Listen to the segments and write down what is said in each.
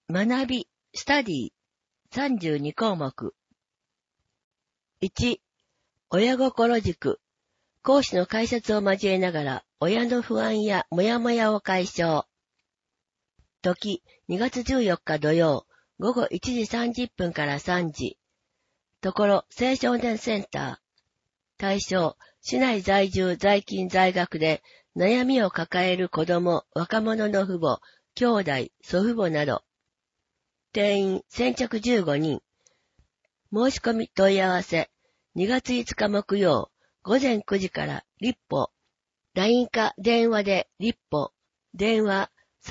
学び、スタディ、32項目。1、親心塾。講師の解説を交えながら、親の不安やモヤモヤを解消。時、2月14日土曜、午後1時30分から3時。ところ、青少年センター。対象、市内在住在勤在学で悩みを抱える子供、若者の父母、兄弟、祖父母など。定員先着15人。申し込み問い合わせ。2月5日木曜、午前9時から立歩。LINE か電話で立歩。電話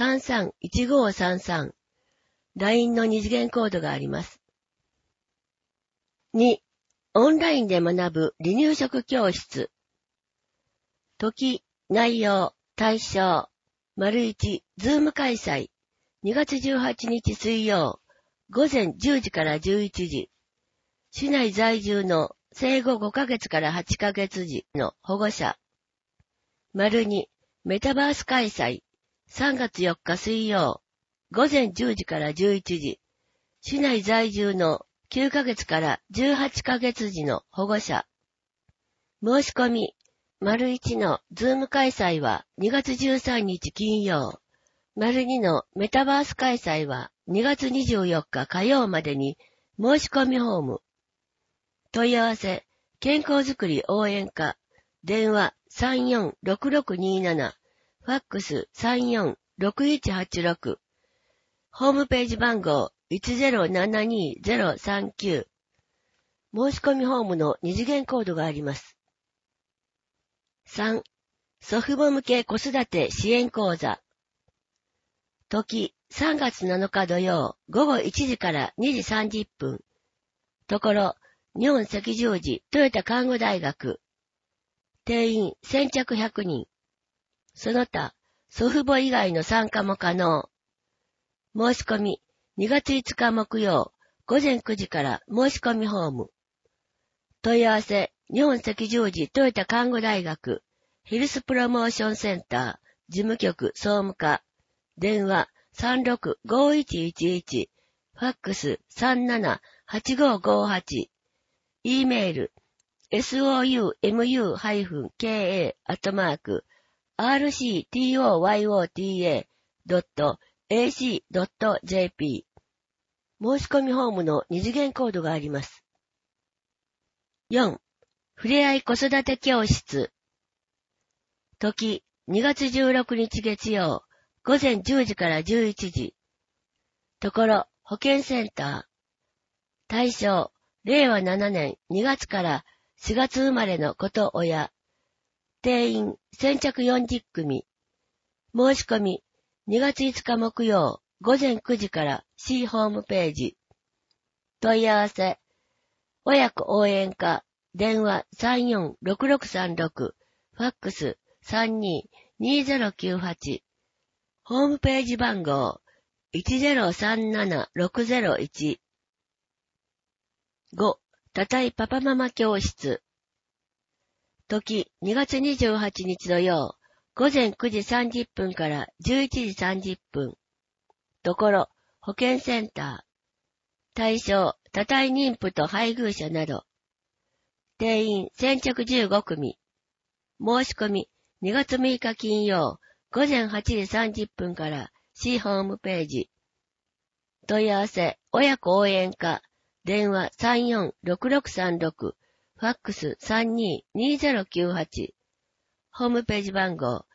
331533。LINE の二次元コードがあります。2、オンラインで学ぶ離乳食教室。時、内容、対象。1、ズーム開催。2月18日水曜、午前10時から11時。市内在住の生後5ヶ月から8ヶ月児の保護者。2、メタバース開催。3月4日水曜、午前10時から11時。市内在住の9ヶ月から18ヶ月児の保護者。申し込み。1のズーム開催は2月13日金曜。2のメタバース開催は2月24日火曜までに申し込みフォーム。問い合わせ、健康づくり応援課、電話346627、ファックス346186、ホームページ番号1072-039、申し込みフォームの二次元コードがあります。3、祖父母向け子育て支援講座。時、3月7日土曜、午後1時から2時30分。ところ、日本赤十字トヨタ看護大学。定員先着100人。その他、祖父母以外の参加も可能。申し込み、2月5日木曜、午前9時から申し込みフォーム。問い合わせ、日本赤十字トヨタ看護大学、ヘルスプロモーションセンター、事務局総務課。電話365111、ファックス378558、E メール、soumumu-ka@rctoyota.ac.jp。申し込みフォームの二次元コードがあります。4、ふれあい子育て教室。時、2月16日月曜、午前10時から11時。ところ、保健センター。対象、令和7年2月から4月生まれの子と親。定員、先着40組。申し込み、2月5日木曜、午前9時から市ホームページ。問い合わせ、親子応援課、電話346636、ファックス322098。ホームページ番号1037601。5、たたいパパママ教室。時、2月28日土曜、午前9時30分から11時30分。ところ、保健センター。対象、たたい妊婦と配偶者など。定員、先着15組。申し込み、2月6日金曜、午前8時30分から市ホームページ。問い合わせ、親子応援課、電話346636、ファックス322098。ホームページ番号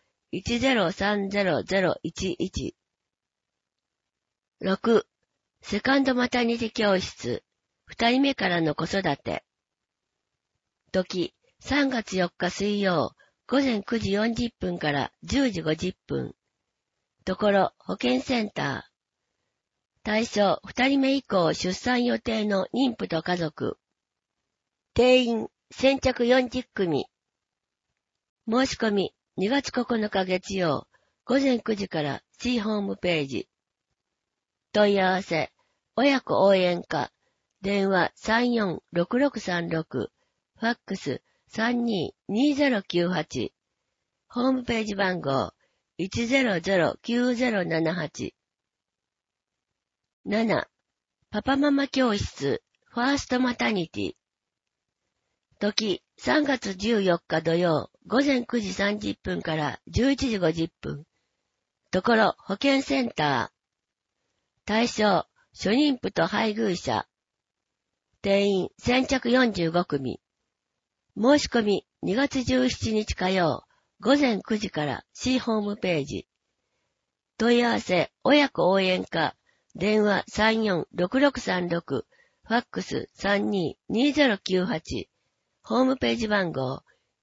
1030011。6、セカンドマタニティ教室。2人目からの子育て。時、3月4日水曜、午前9時40分から10時50分。ところ、保健センター。対象、2人目以降出産予定の妊婦と家族。定員、先着40組。申し込み、2月9日月曜、午前9時から市ホームページ。問い合わせ、親子応援課、電話346636、ファックス322098。ホームページ番号1009078。 7、パパママ教室、ファーストマタニティ。時、3月14日土曜、午前9時30分から11時50分。ところ、保健センター。対象、初妊婦と配偶者。定員、先着45組。申し込み、2月17日火曜、午前9時から C ホームページ。問い合わせ、親子応援課、電話346636、ファックス322098、ホームページ番号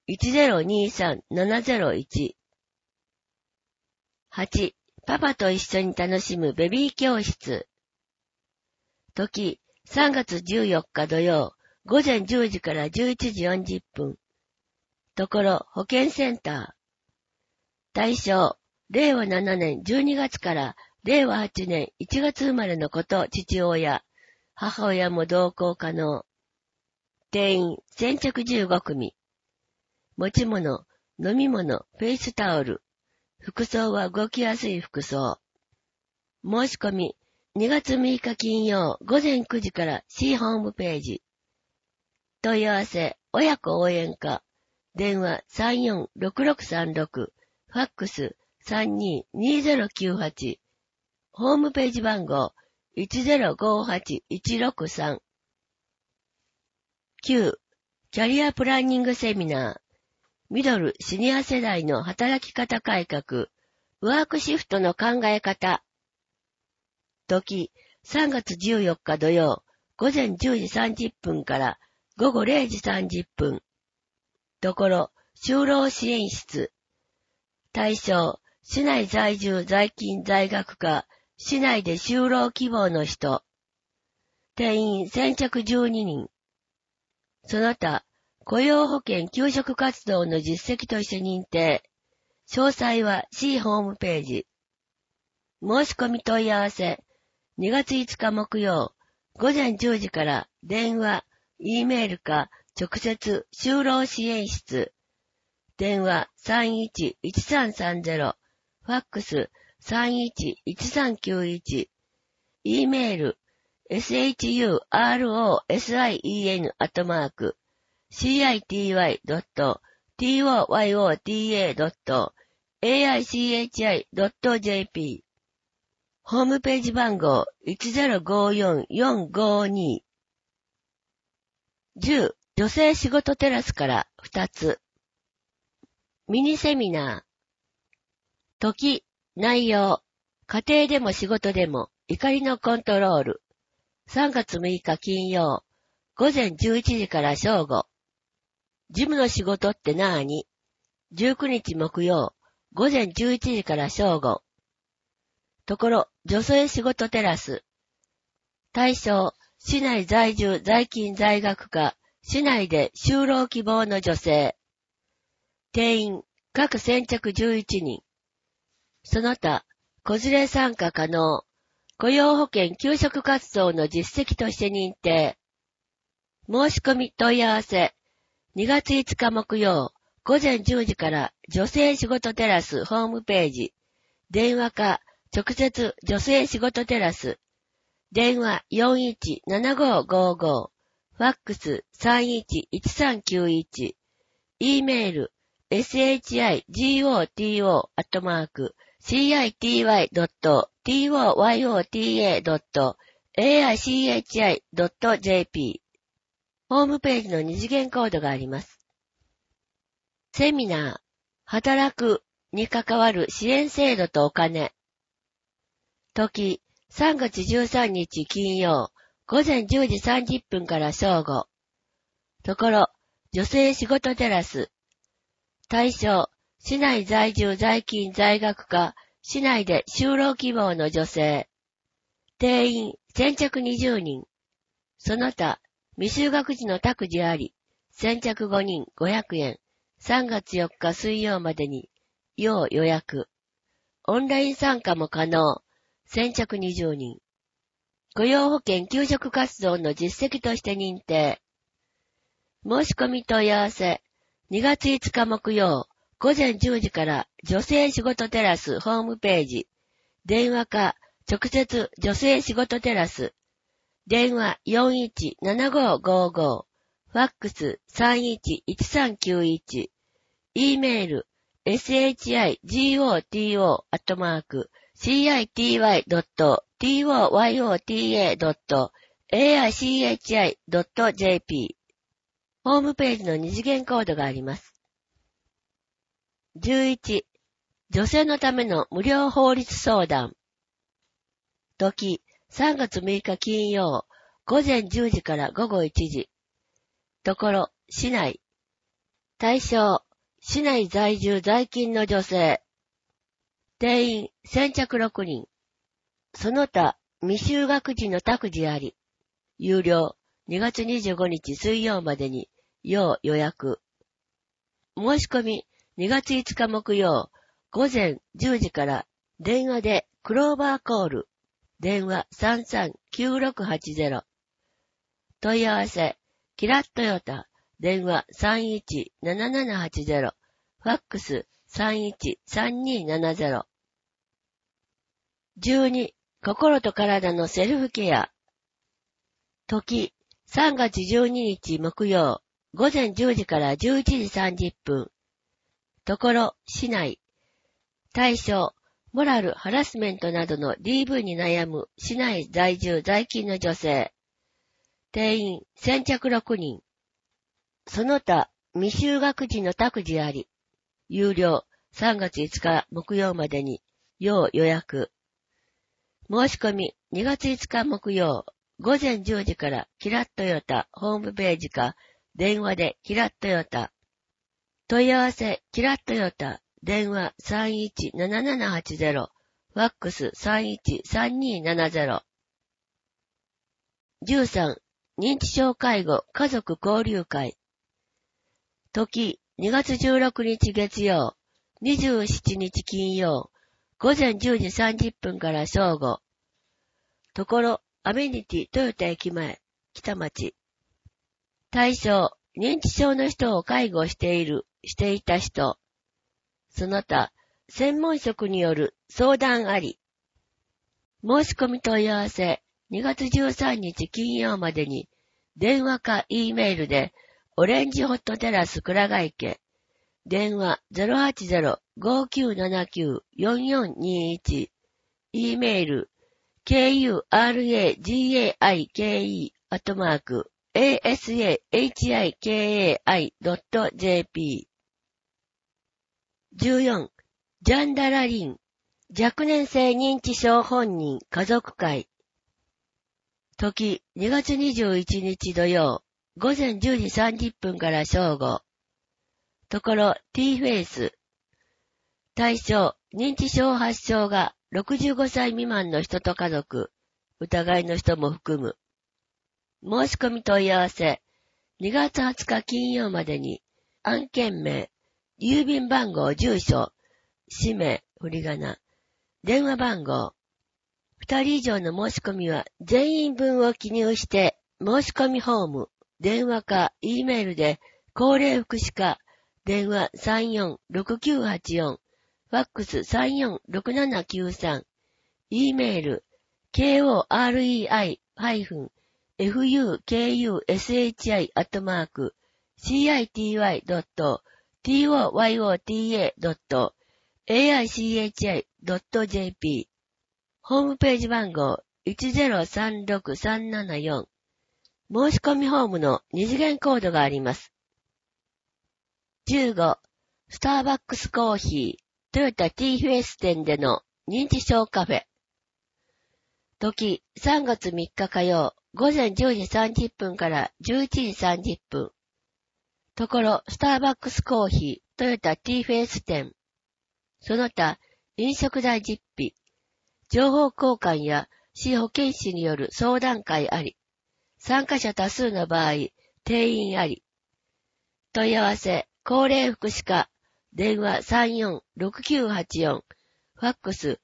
1023701。8、パパと一緒に楽しむベビー教室。時、3月14日土曜、午前10時から11時40分。ところ、保健センター。対象、令和7年12月から令和8年1月生まれの子と父親、母親も同行可能。定員、先着15組。持ち物、飲み物、フェイスタオル。服装は動きやすい服装。申し込み、2月6日金曜午前9時から C ホームページ。問い合わせ、親子応援課。電話346636、ファックス322098。ホームページ番号1058163。9、キャリアプランニングセミナー。ミドルシニア世代の働き方改革、ワークシフトの考え方。時、3月14日土曜、午前10時30分から午後0時30分。ところ、就労支援室。対象、市内在住在勤在学科、市内で就労希望の人。定員先着12人。その他、雇用保険給食活動の実績として認定。詳細は C ホームページ。申し込み問い合わせ。2月5日木曜、午前10時から電話、E メールか直接就労支援室。電話311330、ファックス311391。E メール、shurosien@city.toyota.aichi.jp。ホームページ番号1054452。10、女性仕事テラスから2つ。ミニセミナー。時、内容。家庭でも仕事でも怒りのコントロール。3月6日金曜。午前11時から正午。事務の仕事ってなーに？ 19 日木曜。午前11時から正午。ところ、女性仕事テラス。対象、市内在住在勤在学科、市内で就労希望の女性。定員、各先着11人。その他、子連れ参加可能。雇用保険給食活動の実績として認定。申し込み問い合わせ。2月5日木曜、午前10時から女性仕事テラスホームページ。電話か、直接女性仕事テラス。電話417555。ファックス311391。E メール shigoto@city.toyota.aichi.jp。ホームページの二次元コードがあります。セミナー、働くに関わる支援制度とお金。時、3月13日金曜、午前10時30分から正午。ところ、女性仕事テラス。対象、市内在住在勤在学科、市内で就労希望の女性。定員、先着20人。その他、未就学児の託児あり、先着5人500円。3月4日水曜までに、要予約。オンライン参加も可能。先着20人。雇用保険給食活動の実績として認定。申し込み問い合わせ。2月5日木曜、午前10時から女性仕事テラスホームページ。電話か直接女性仕事テラス。電話 417555。ファックス 311391。e メール shigoty.toyota.aichi.jp。ホームページの二次元コードがあります。11. 女性のための無料法律相談。時、3月6日金曜、午前10時から午後1時。ところ、市内。対象、市内在住在勤の女性。定員、先着6人。その他、未就学児の託児あり。有料、2月25日水曜までに、要予約。申し込み、2月5日木曜、午前10時から電話でクローバーコール。電話 339680。問い合わせ、キラットヨタ。電話 317780。ファックス 313270。12. 心と体のセルフケア。時、3月12日木曜、午前10時から11時30分。ところ、市内。対象、モラル、ハラスメントなどの DV に悩む市内在住在勤の女性。定員、先着6人。その他、未就学児の託児あり。有料、3月5日木曜までに、要予約。申し込み、2月5日木曜、午前10時からキラットヨタホームページか、電話でキラットヨタ。問い合わせ、キラットヨタ。電話 317780。ファックス 313270。13. 認知症介護家族交流会。時、2月16日月曜、27日金曜、午前10時30分から正午。ところ、アメニティトヨタ駅前、北町。対象、認知症の人を介護していた人。その他、専門職による相談あり。申し込み問い合わせ、2月13日金曜までに、電話か E メールで、オレンジホットテラス倉ヶ池。電話 080-5979-4421。E メール、kuragaike@asahiki.jp。14. ジャンダラリン、若年性認知症本人家族会。時、2月21日土曜、午前10時30分から正午。ところ、T フェイス。対象、認知症発症が65歳未満の人と家族、疑いの人も含む。申し込み問い合わせ、2月20日金曜までに、案件名、郵便番号、住所、氏名、振り仮名、電話番号。2人以上の申し込みは全員分を記入して、申し込みフォーム、電話か E メールで、高齢福祉課、電話 346984、ファックス 346793、E メール、korei-fukushicity@toyota.aichi.jp。ホームページ番号 1036374。申し込みフォームの二次元コードがあります。15. スターバックスコーヒー、トヨタ T フェイス店での認知症カフェ。時、3月3日火曜、午前10時30分から11時30分。ところ、スターバックスコーヒー、トヨタ T フェイス店。その他、飲食代実費、情報交換や市保健師による相談会あり。参加者多数の場合、定員あり。問い合わせ、高齢福祉課、電話 346984、ファックス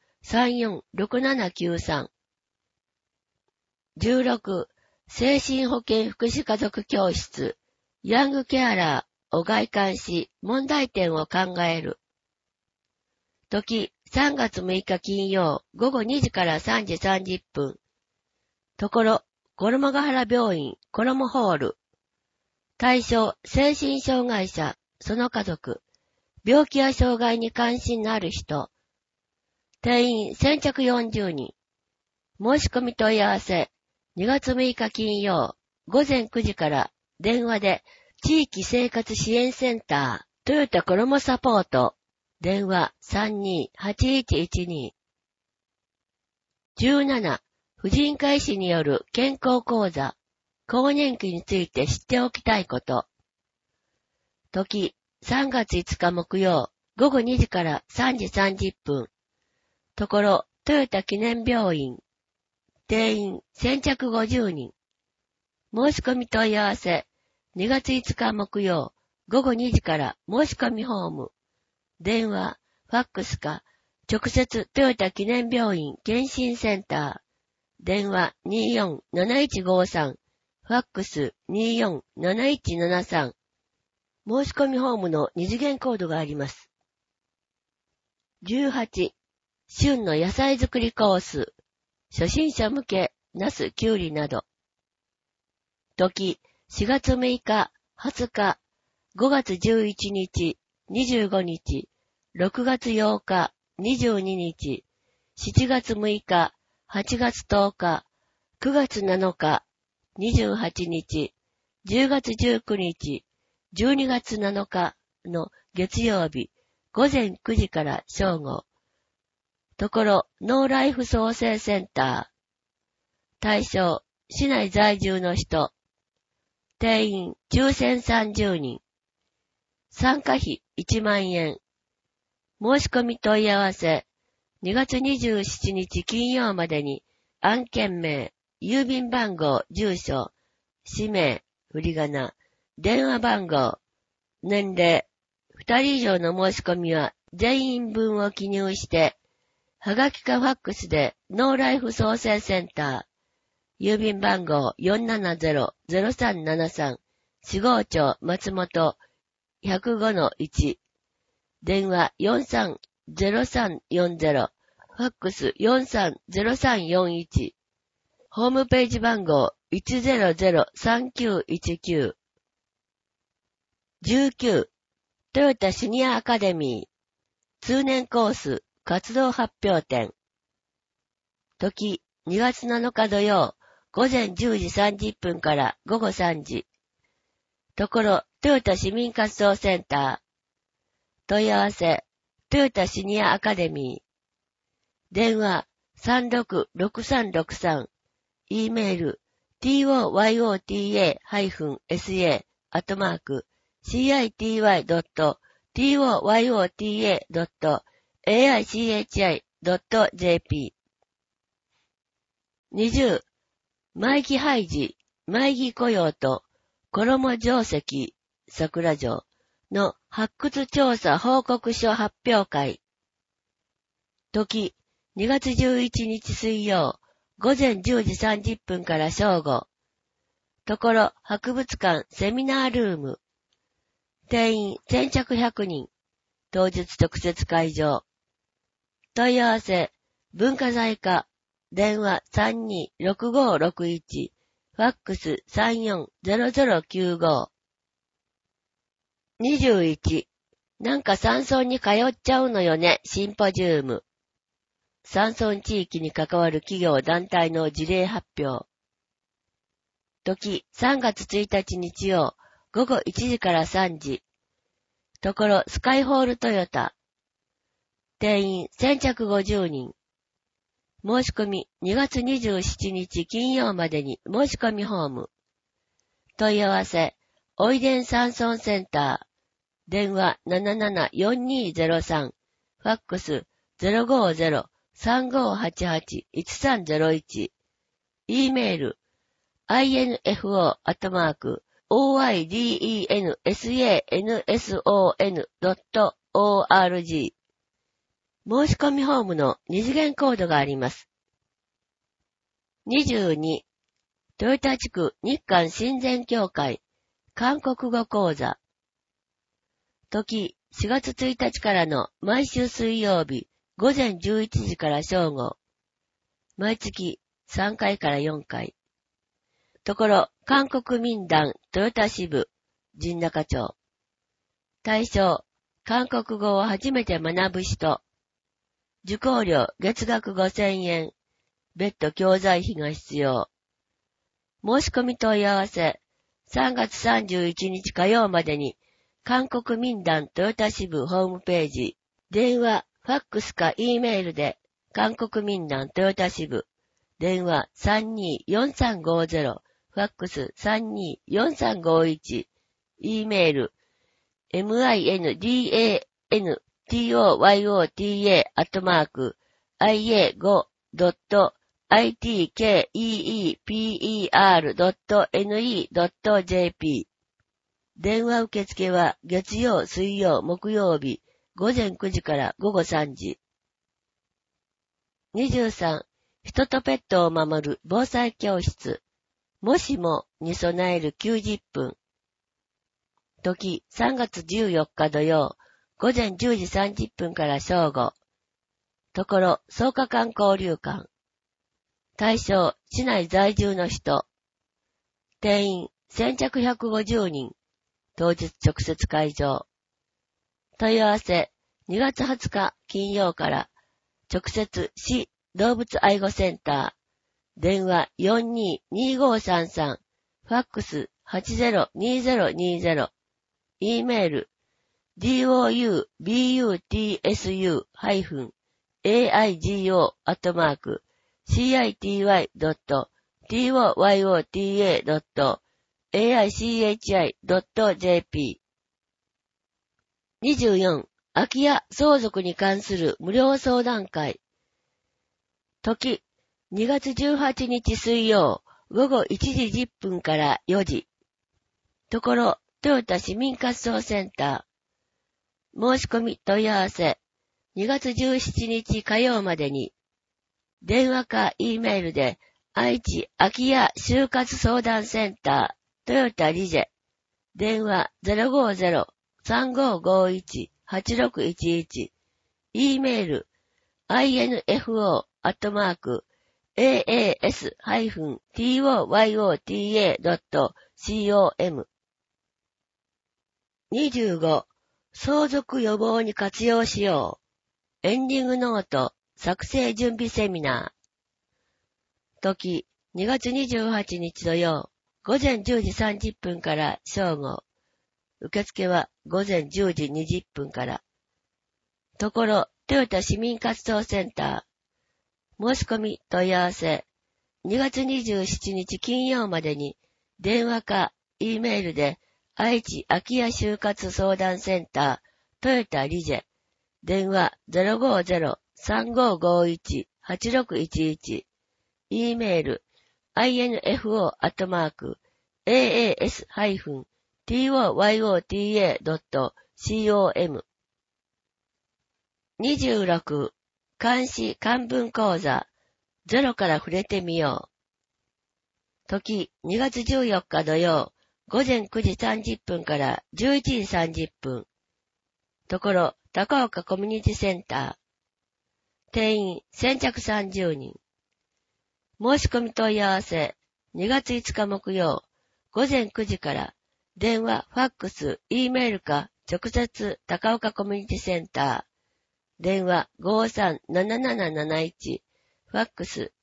346793。16. 精神保健福祉家族教室、ヤングケアラーを外観し、問題点を考える。時、 3月6日金曜午後2時から3時30分。ところ、衣ヶ原病院、衣ホール。対象、精神障害者、その家族。病気や障害に関心のある人。定員先着40人。申し込み問い合わせ。2月6日金曜午前9時から電話で地域生活支援センタートヨタ衣サポート。電話 32-8112。17. 婦人科医師による健康講座。更年期について知っておきたいこと。時、3月5日木曜、午後2時から3時30分。ところ、トヨタ記念病院。定員、先着50人。申し込み問い合わせ。2月5日木曜、午後2時から申し込みフォーム。電話、ファックスか、直接トヨタ記念病院検診センター。電話 247153。ファックス 247173。申し込みフォームの二次元コードがあります。18. 旬の野菜作りコース。初心者向け、ナス、キュウリなど。時、4月6日、20日、5月11日、25日、6月8日、22日、7月6日、8月10日、9月7日、28日、10月19日、12月7日の月曜日、午前9時から正午。ところ、ノーライフ創生センター。対象、市内在住の人。定員、抽選30人。参加費1万円。申し込み問い合わせ。2月27日金曜までに、案件名、郵便番号、住所、氏名、振り仮名、電話番号、年齢、2人以上の申し込みは全員分を記入して、はがきかファックスでノーライフ創生センター、郵便番号 470-0373、四郷町松本 105-1、電話 430340、ファックス 430341、ホームページ番号 1003919。19. トヨタシニアアカデミー。通年コース活動発表展。時、2月7日土曜、午前10時30分から午後3時。ところ、トヨタ市民活動センター。問い合わせ、トヨタシニアアカデミー。電話、366363。E メール、toyota.city.toyota.aichi.jp。 20. 毎期廃寺、毎期雇用と、衣定石、桜城の発掘調査報告書発表会。時、2月11日水曜、午前10時30分から正午。ところ、博物館セミナールーム。定員先着100人。当日特設会場。問い合わせ、文化財課。電話 326561。ファックス 340095。21. なんか山村に通っちゃうのよね、シンポジウム。山村地域に関わる企業団体の事例発表。時、3月1日日曜、午後1時から3時。ところ、スカイホールトヨタ。定員先着50人。申し込み2月27日金曜までに申し込みフォーム。問い合わせ、おいでん山村センター。電話 774203。ファックス 050-3588-1301。E メール、info@oidensanson.org。申し込みフォームの二次元コードがあります。22. トヨタ地区日韓親善協会韓国語講座。時、4月1日からの毎週水曜日午前11時から正午。毎月3回から4回。ところ、韓国民団豊田支部、陣中町。対象、韓国語を初めて学ぶ人。受講料月額5000円。別途教材費が必要。申し込み問い合わせ、3月31日火曜までに、韓国民団豊田支部ホームページ、電話、ファックスか E メールで、韓国民団豊田支部、電話324350、ファックス324351、E メール、mindantoyota@ia5.itkeeper.ne.jp 電話受付は月曜、水曜、木曜日、午前9時から午後3時。23、人とペットを守る防災教室。もしもに備える90分。時、3月14日土曜、午前10時30分から正午。ところ、草加館交流館。対象、市内在住の人。定員、先着150人。当日直接会場。問い合わせ、2月20日金曜から、直接市動物愛護センター。電話422533。ファックス802020。E メール、doubu-city-aigo.city.aichi.jp 24. 空き家相続に関する無料相談会。時、2月18日水曜、午後1時10分から4時。ところ、トヨタ市民活動センター。申し込み問い合わせ。2月17日火曜までに。電話か E メールで、愛知空き家就活相談センター、トヨタリジェ。電話 050-3551-8611。E メール、info@aas-toyota.com。25. 相続予防に活用しよう。エンディングノート作成準備セミナー。時、2月28日土曜、午前10時30分から正午。受付は午前10時20分から。ところ、トヨタ市民活動センター。申し込み問い合わせ。2月27日金曜までに、電話か E メールで、愛知空き家就活相談センター、トヨタリジェ。電話 050-3551-8611。E メール、info@as-toyota.com。26. 漢詩漢文講座。ゼロから触れてみよう。時、2月14日土曜、午前9時30分から11時30分。ところ、高岡コミュニティセンター。定員、先着30人。申し込み問い合わせ、2月5日木曜、午前9時から、電話、ファックス、E メールか、直接、高岡コミュニティセンター。電話 537771、ファックス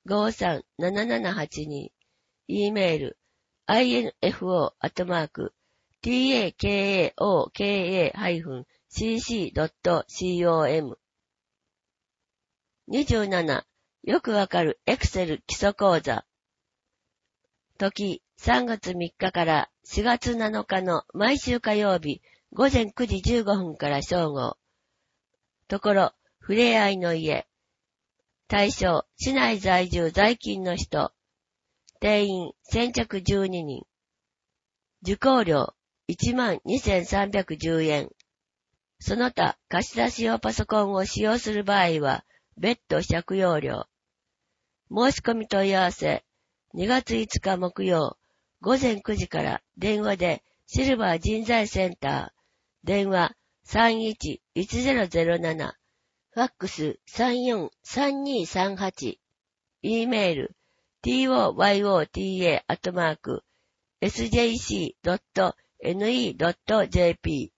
537782、E メール、info@takaoka-cc.com。27. よくわかるエクセル基礎講座。時、3月3日から4月7日の毎週火曜日、午前9時15分から正午。ところ、ふれあいの家。対象、市内在住在勤の人。定員、先着12人。受講料、12,310円。その他、貸し出し用パソコンを使用する場合は、別途借用料。申し込み問い合わせ、2月5日木曜、午前9時から電話でシルバー人材センター、電話 311007、 ファックス 343238。E メール toyota@sjc.ne.jp。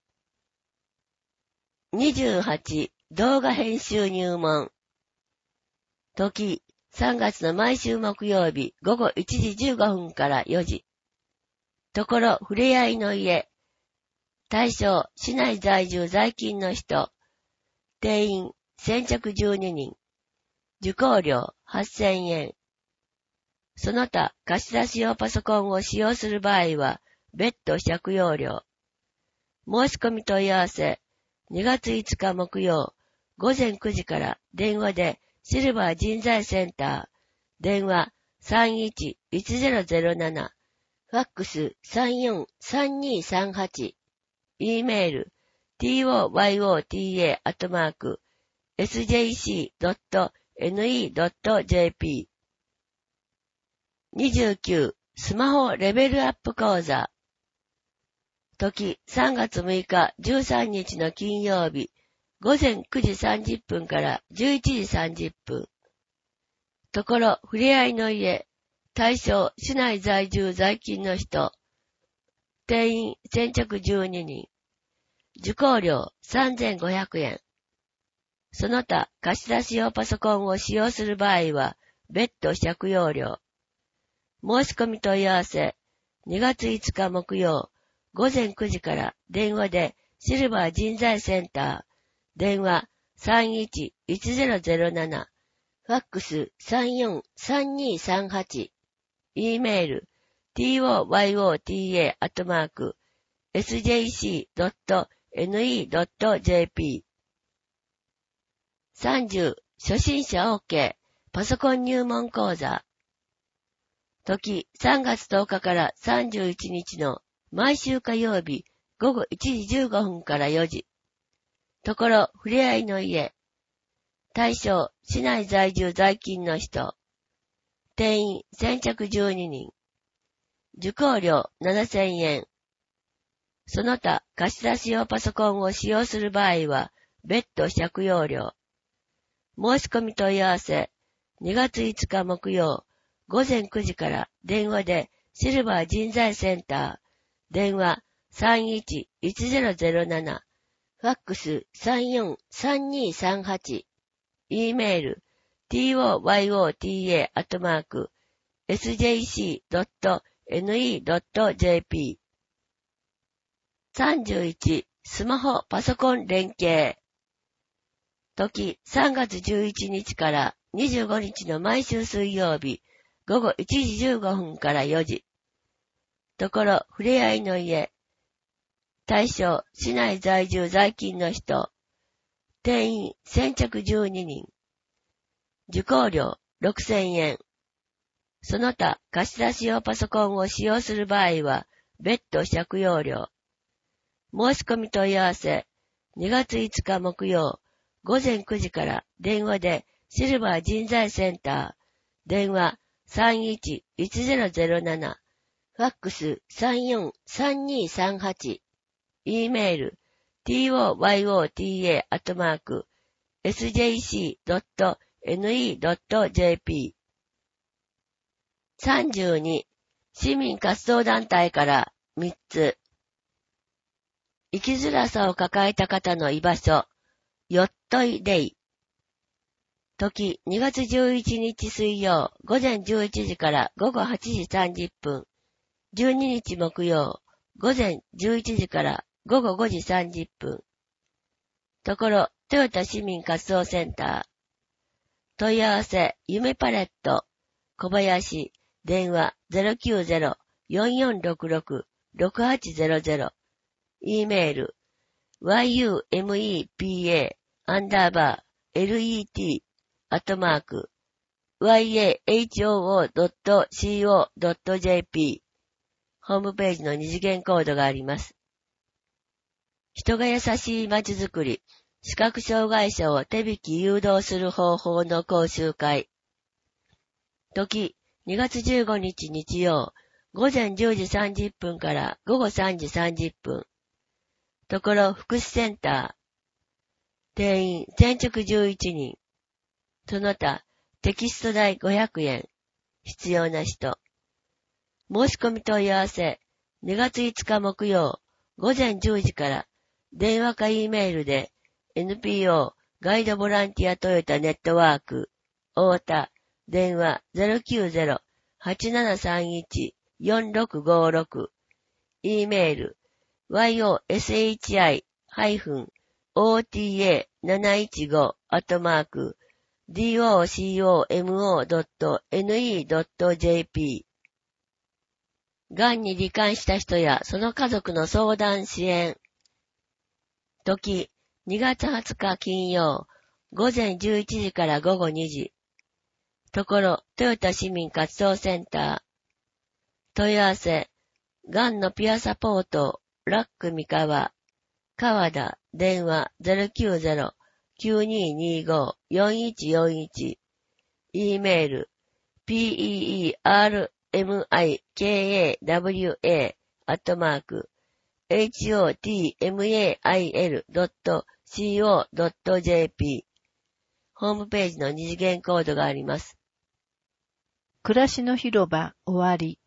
28. 動画編集入門。時、3月の毎週木曜日午後1時15分から4時。ところ、ふれあいの家。対象、市内在住在勤の人。定員、先着12人。受講料、8000円。その他、貸し出し用パソコンを使用する場合は、別途借用料。申し込み問い合わせ、2月5日木曜、午前9時から電話でシルバー人材センター、電話 311007、ファックス 343238、E メール toyota@sjc.ne.jp。 29. スマホレベルアップ講座。時、3月6日13日の金曜日、午前9時30分から11時30分。ところ、ふれあいの家。対象、市内在住在勤の人。定員、先着12人。受講料、3500円。その他、貸し出し用パソコンを使用する場合は、別途借用料。申し込み問い合わせ、2月5日木曜、午前9時から電話でシルバー人材センター、電話 311007、ファックス 343238、E メール toyota@sjc.ne.jp。 30. 初心者 OK パソコン入門講座。時、3月10日から31日の毎週火曜日午後1時15分から4時。ところ、ふれあいの家。対象、市内在住在勤の人。定員、先着12人。受講料7000円。その他、貸し出し用パソコンを使用する場合は、別途借用料。申し込み問い合わせ、2月5日木曜、午前9時から電話でシルバー人材センター、電話 311007、ファックス 343238、E メール toyota@sjc.ne.jp。 31. スマホパソコン連携。時、3月11日から25日の毎週水曜日、午後1時15分から4時。ところ、ふれあいの家。対象、市内在住在勤の人。定員、先着12人。受講料、6000円。その他、貸し出し用パソコンを使用する場合は、別途借用料。申し込み問い合わせ、2月5日木曜、午前9時から電話でシルバー人材センター、電話 311007、ファックス 343238、E メール toyota@sjc.ne.jp。 32. 市民活動団体から3つ。生きづらさを抱えた方の居場所、よっといデイ。時、2月11日水曜、午前11時から午後8時30分。12日木曜、午前11時から午後5時30分。ところ、トヨタ市民活動センター。問い合わせ、夢パレット、小林、電話 090-4466-6800。E メール、yumepa_let@yahoo.co.jp。 ホームページの二次元コードがあります。人が優しい街づくり、視覚障害者を手引き誘導する方法の講習会。時、2月15日日曜、午前10時30分から午後3時30分。ところ、福祉センター。 定員先着11人。その他、テキスト代500円。必要な人。申し込み問い合わせ、2月5日木曜、午前10時から、電話か E メールで、NPO ガイドボランティアトヨタネットワーク、太田、電話 090-8731-4656、E メール、yoshi-715-docomo.ne.jp がんに罹患した人やその家族の相談支援。時、2月20日金曜、午前11時から午後2時。ところ、トヨタ市民活動センター。問い合わせ、がんのピアサポート、ラック三河、川田、電話 090-9225-4141。E メール、permikawa.hotmail.co.jp ホームページの二次元コードがあります。 暮らしの広場終わり。